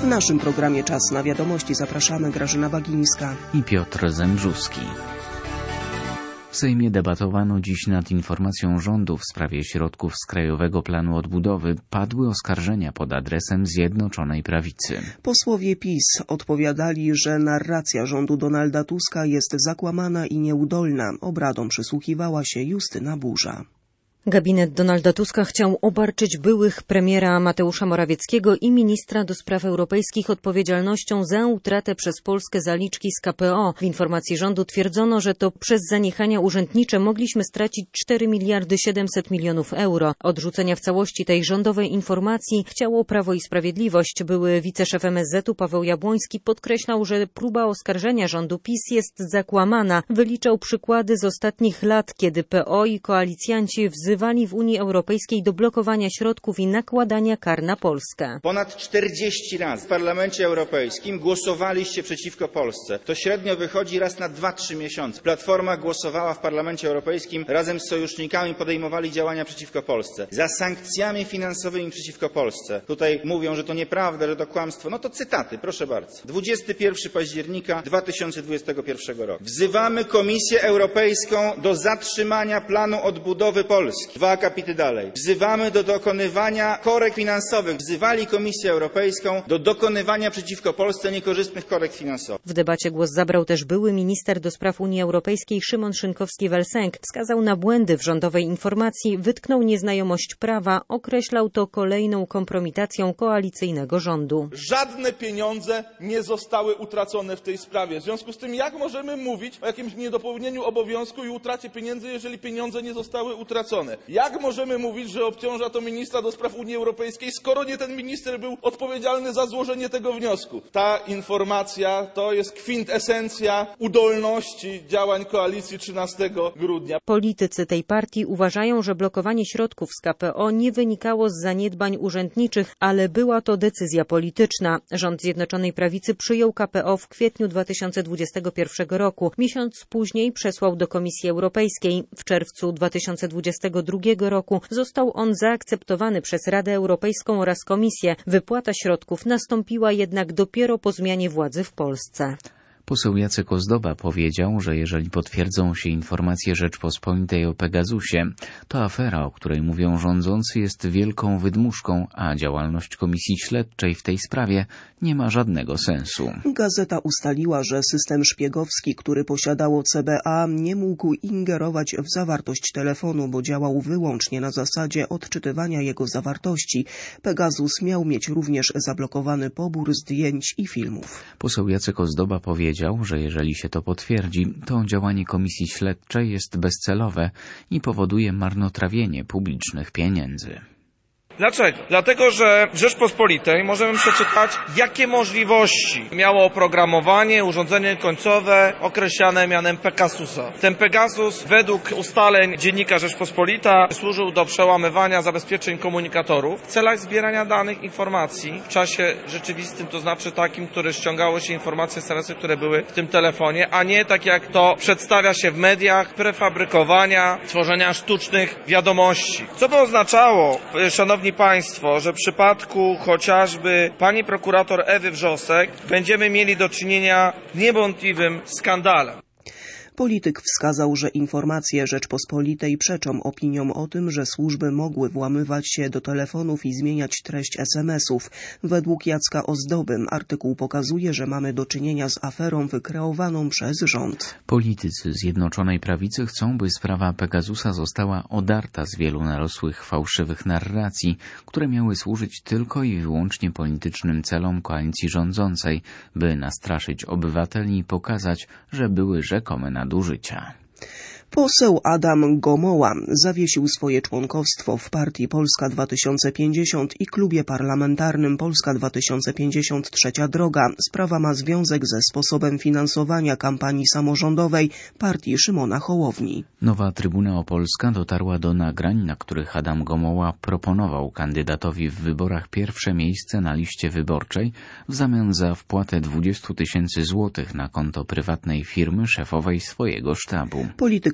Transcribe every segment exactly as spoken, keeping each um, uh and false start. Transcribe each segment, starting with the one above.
W naszym programie Czas na wiadomości zapraszamy Grażyna Bagińska i Piotr Zembrzuski. W Sejmie debatowano dziś nad informacją rządu w sprawie środków z Krajowego Planu Odbudowy. Padły oskarżenia pod adresem Zjednoczonej Prawicy. Posłowie PiS odpowiadali, że narracja rządu Donalda Tuska jest zakłamana i nieudolna. Obradom przysłuchiwała się Justyna Burza. Gabinet Donalda Tuska chciał obarczyć byłych premiera Mateusza Morawieckiego i ministra do spraw europejskich odpowiedzialnością za utratę przez Polskę zaliczki z K P O. W informacji rządu twierdzono, że to przez zaniechania urzędnicze mogliśmy stracić cztery miliardy siedemset milionów euro. Odrzucenia w całości tej rządowej informacji chciało Prawo i Sprawiedliwość. Były wiceszef M S Z u Paweł Jabłoński podkreślał, że próba oskarżenia rządu PiS jest zakłamana. Wyliczał przykłady z ostatnich lat, kiedy P O i koalicjanci wzywali wzywali w Unii Europejskiej do blokowania środków i nakładania kar na Polskę. Ponad czterdzieści razy w Parlamencie Europejskim głosowaliście przeciwko Polsce. To średnio wychodzi raz na dwa trzy miesiące. Platforma głosowała w Parlamencie Europejskim, razem z sojusznikami podejmowali działania przeciwko Polsce. Za sankcjami finansowymi przeciwko Polsce. Tutaj mówią, że to nieprawda, że to kłamstwo. No to cytaty, proszę bardzo. dwudziestego pierwszego października dwa tysiące dwudziestego pierwszego roku. Wzywamy Komisję Europejską do zatrzymania planu odbudowy Polski. Dwa akapity dalej. Wzywamy do dokonywania korekt finansowych. Wzywali Komisję Europejską do dokonywania przeciwko Polsce niekorzystnych korekt finansowych. W debacie głos zabrał też były minister do spraw Unii Europejskiej Szymon Szynkowski-Welsenk. Wskazał na błędy w rządowej informacji, wytknął nieznajomość prawa, określał to kolejną kompromitacją koalicyjnego rządu. Żadne pieniądze nie zostały utracone w tej sprawie. W związku z tym jak możemy mówić o jakimś niedopełnieniu obowiązku i utracie pieniędzy, jeżeli pieniądze nie zostały utracone? Jak możemy mówić, że obciąża to ministra do spraw Unii Europejskiej, skoro nie ten minister był odpowiedzialny za złożenie tego wniosku? Ta informacja to jest kwintesencja udolności działań koalicji trzynastego grudnia. Politycy tej partii uważają, że blokowanie środków z K P O nie wynikało z zaniedbań urzędniczych, ale była to decyzja polityczna. Rząd Zjednoczonej Prawicy przyjął K P O w kwietniu dwa tysiące dwudziestego pierwszego roku. Miesiąc później przesłał do Komisji Europejskiej. W czerwcu dwa tysiące dwudziestego drugiego roku został on zaakceptowany przez Radę Europejską oraz Komisję. Wypłata środków nastąpiła jednak dopiero po zmianie władzy w Polsce. Poseł Jacek Ozdoba powiedział, że jeżeli potwierdzą się informacje Rzeczpospolitej o Pegasusie, to afera, o której mówią rządzący, jest wielką wydmuszką, a działalność Komisji Śledczej w tej sprawie nie ma żadnego sensu. Gazeta ustaliła, że system szpiegowski, który posiadało C B A, nie mógł ingerować w zawartość telefonu, bo działał wyłącznie na zasadzie odczytywania jego zawartości. Pegasus miał mieć również zablokowany pobór zdjęć i filmów. Poseł Jacek Ozdoba powiedział, że jeżeli się to potwierdzi, to działanie Komisji Śledczej jest bezcelowe i powoduje marnotrawienie publicznych pieniędzy. Dlaczego? Dlatego, że w Rzeczpospolitej możemy przeczytać, jakie możliwości miało oprogramowanie, urządzenie końcowe określane mianem Pegasusa. Ten Pegasus według ustaleń Dziennika Rzeczpospolita służył do przełamywania zabezpieczeń komunikatorów w celach zbierania danych, informacji w czasie rzeczywistym, to znaczy takim, które ściągało się informacje z S M S-y, które były w tym telefonie, a nie tak jak to przedstawia się w mediach, prefabrykowania, tworzenia sztucznych wiadomości. Co by oznaczało, szanowni Państwo, że w przypadku chociażby pani prokurator Ewy Wrzosek będziemy mieli do czynienia z niewątpliwym skandalem. Polityk wskazał, że informacje Rzeczpospolitej przeczą opiniom o tym, że służby mogły włamywać się do telefonów i zmieniać treść es em esów. Według Jacka Ozdoby artykuł pokazuje, że mamy do czynienia z aferą wykreowaną przez rząd. Politycy Zjednoczonej Prawicy chcą, by sprawa Pegasusa została odarta z wielu narosłych fałszywych narracji, które miały służyć tylko i wyłącznie politycznym celom koalicji rządzącej, by nastraszyć obywateli i pokazać, że były rzekome nadużycia. Poseł Adam Gomoła zawiesił swoje członkostwo w partii Polska dwa tysiące pięćdziesiąt i klubie parlamentarnym Polska dwa tysiące pięćdziesiąt Trzecia Droga. Sprawa ma związek ze sposobem finansowania kampanii samorządowej partii Szymona Hołowni. Nowa Trybuna Opolska dotarła do nagrań, na których Adam Gomoła proponował kandydatowi w wyborach pierwsze miejsce na liście wyborczej w zamian za wpłatę dwadzieścia tysięcy złotych na konto prywatnej firmy szefowej swojego sztabu. Polityk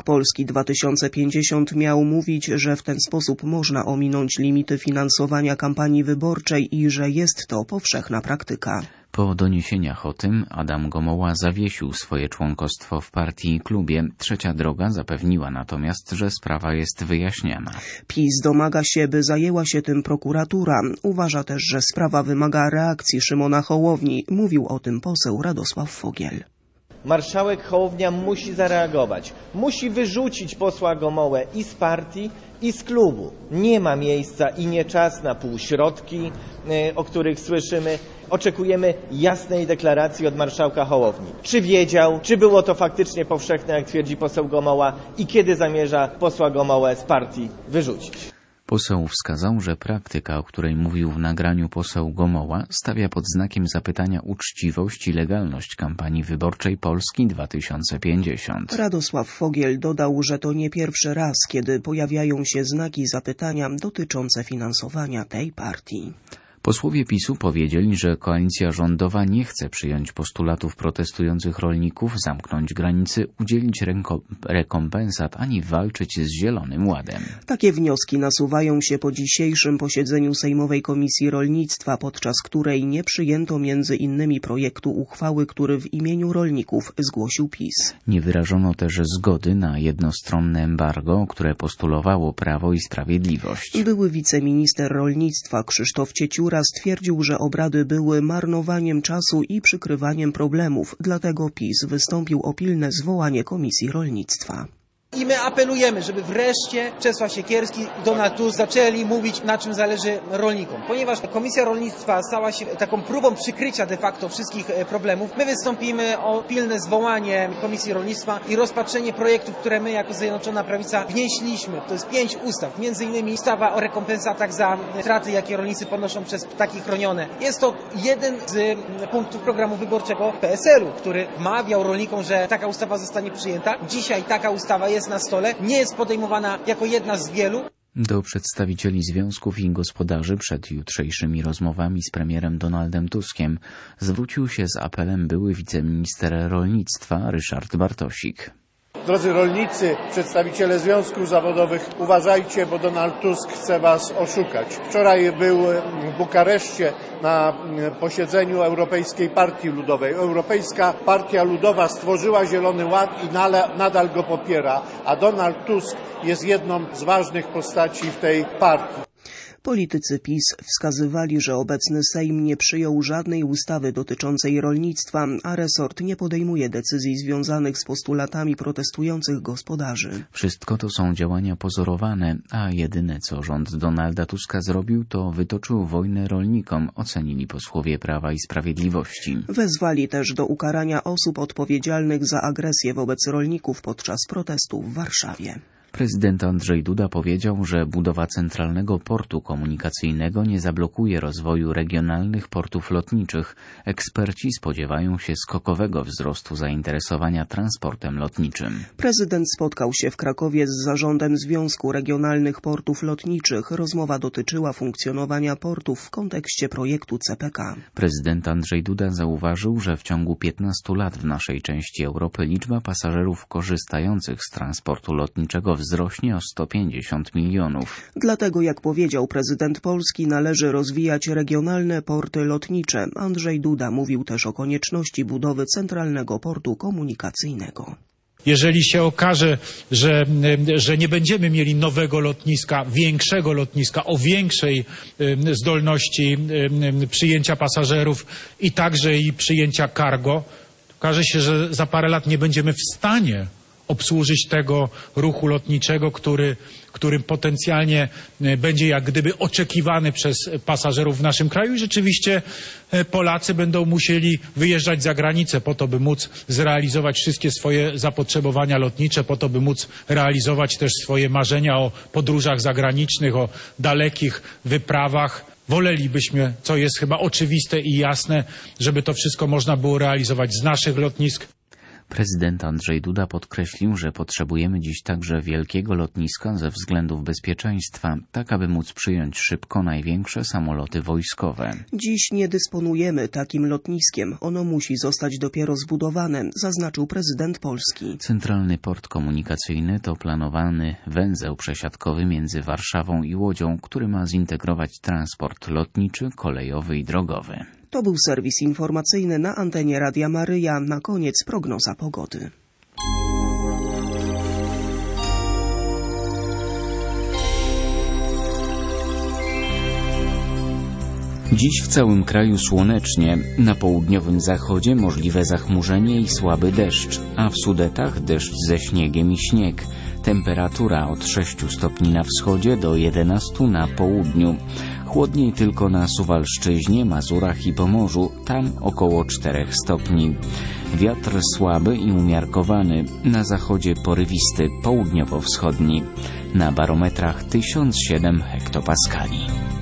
Polski dwa tysiące pięćdziesiąt miał mówić, że w ten sposób można ominąć limity finansowania kampanii wyborczej i że jest to powszechna praktyka. Po doniesieniach o tym Adam Gomoła zawiesił swoje członkostwo w partii i klubie. Trzecia Droga zapewniła natomiast, że sprawa jest wyjaśniana. PiS domaga się, by zajęła się tym prokuratura. Uważa też, że sprawa wymaga reakcji Szymona Hołowni. Mówił o tym poseł Radosław Fogiel. Marszałek Hołownia musi zareagować. Musi wyrzucić posła Gomołę i z partii, i z klubu. Nie ma miejsca i nie czas na półśrodki, o których słyszymy. Oczekujemy jasnej deklaracji od marszałka Hołowni. Czy wiedział, czy było to faktycznie powszechne, jak twierdzi poseł Gomoła, i kiedy zamierza posła Gomołę z partii wyrzucić? Poseł wskazał, że praktyka, o której mówił w nagraniu poseł Gomoła, stawia pod znakiem zapytania uczciwość i legalność kampanii wyborczej Polski dwa tysiące pięćdziesiąt. Radosław Fogiel dodał, że to nie pierwszy raz, kiedy pojawiają się znaki zapytania dotyczące finansowania tej partii. Posłowie PiSu powiedzieli, że koalicja rządowa nie chce przyjąć postulatów protestujących rolników, zamknąć granicy, udzielić ręko- rekompensat ani walczyć z Zielonym Ładem. Takie wnioski nasuwają się po dzisiejszym posiedzeniu Sejmowej Komisji Rolnictwa, podczas której nie przyjęto między innymi projektu uchwały, który w imieniu rolników zgłosił PiS. Nie wyrażono też zgody na jednostronne embargo, które postulowało Prawo i Sprawiedliwość. Były wiceminister rolnictwa Krzysztof Cieciura stwierdził, że obrady były marnowaniem czasu i przykrywaniem problemów, dlatego PiS wystąpił o pilne zwołanie Komisji Rolnictwa. I my apelujemy, żeby wreszcie Czesław Siekierski i Donald Tusk zaczęli mówić, na czym zależy rolnikom. Ponieważ Komisja Rolnictwa stała się taką próbą przykrycia de facto wszystkich problemów, my wystąpimy o pilne zwołanie Komisji Rolnictwa i rozpatrzenie projektów, które my jako Zjednoczona Prawica wnieśliśmy. To jest pięć ustaw, między innymi ustawa o rekompensatach za straty, jakie rolnicy ponoszą przez ptaki chronione. Jest to jeden z punktów programu wyborczego P S L u, który wmawiał rolnikom, że taka ustawa zostanie przyjęta. Dzisiaj taka ustawa jest na stole, nie jest podejmowana jako jedna z wielu. Do przedstawicieli związków i gospodarzy przed jutrzejszymi rozmowami z premierem Donaldem Tuskiem zwrócił się z apelem były wiceminister rolnictwa Ryszard Bartosik. Drodzy rolnicy, przedstawiciele związków zawodowych, uważajcie, bo Donald Tusk chce was oszukać. Wczoraj był w Bukareszcie na posiedzeniu Europejskiej Partii Ludowej. Europejska Partia Ludowa stworzyła Zielony Ład i nadal go popiera, a Donald Tusk jest jedną z ważnych postaci w tej partii. Politycy PiS wskazywali, że obecny Sejm nie przyjął żadnej ustawy dotyczącej rolnictwa, a resort nie podejmuje decyzji związanych z postulatami protestujących gospodarzy. Wszystko to są działania pozorowane, a jedyne co rząd Donalda Tuska zrobił, to wytoczył wojnę rolnikom, ocenili posłowie Prawa i Sprawiedliwości. Wezwali też do ukarania osób odpowiedzialnych za agresję wobec rolników podczas protestu w Warszawie. Prezydent Andrzej Duda powiedział, że budowa centralnego portu komunikacyjnego nie zablokuje rozwoju regionalnych portów lotniczych. Eksperci spodziewają się skokowego wzrostu zainteresowania transportem lotniczym. Prezydent spotkał się w Krakowie z zarządem Związku Regionalnych Portów Lotniczych. Rozmowa dotyczyła funkcjonowania portów w kontekście projektu C P K. Prezydent Andrzej Duda zauważył, że w ciągu piętnastu lat w naszej części Europy liczba pasażerów korzystających z transportu lotniczego wzrośnie o sto pięćdziesiąt milionów. Dlatego, jak powiedział prezydent Polski, należy rozwijać regionalne porty lotnicze. Andrzej Duda mówił też o konieczności budowy centralnego portu komunikacyjnego. Jeżeli się okaże, że, że nie będziemy mieli nowego lotniska, większego lotniska, o większej zdolności przyjęcia pasażerów i także i przyjęcia cargo, okaże się, że za parę lat nie będziemy w stanie obsłużyć tego ruchu lotniczego, który, który potencjalnie będzie jak gdyby oczekiwany przez pasażerów w naszym kraju i rzeczywiście Polacy będą musieli wyjeżdżać za granicę po to, by móc zrealizować wszystkie swoje zapotrzebowania lotnicze, po to, by móc realizować też swoje marzenia o podróżach zagranicznych, o dalekich wyprawach. Wolelibyśmy, co jest chyba oczywiste i jasne, żeby to wszystko można było realizować z naszych lotnisk. Prezydent Andrzej Duda podkreślił, że potrzebujemy dziś także wielkiego lotniska ze względów bezpieczeństwa, tak aby móc przyjąć szybko największe samoloty wojskowe. Dziś nie dysponujemy takim lotniskiem. Ono musi zostać dopiero zbudowane, zaznaczył prezydent Polski. Centralny port komunikacyjny to planowany węzeł przesiadkowy między Warszawą i Łodzią, który ma zintegrować transport lotniczy, kolejowy i drogowy. To był serwis informacyjny na antenie Radia Maryja. Na koniec prognoza pogody. Dziś w całym kraju słonecznie, na południowym zachodzie możliwe zachmurzenie i słaby deszcz, a w Sudetach deszcz ze śniegiem i śnieg. Temperatura od sześciu stopni na wschodzie do jedenastu na południu. Chłodniej tylko na Suwalszczyźnie, Mazurach i Pomorzu, tam około czterech stopni. Wiatr słaby i umiarkowany, na zachodzie porywisty, południowo-wschodni. Na barometrach tysiąc siedem hektopaskali.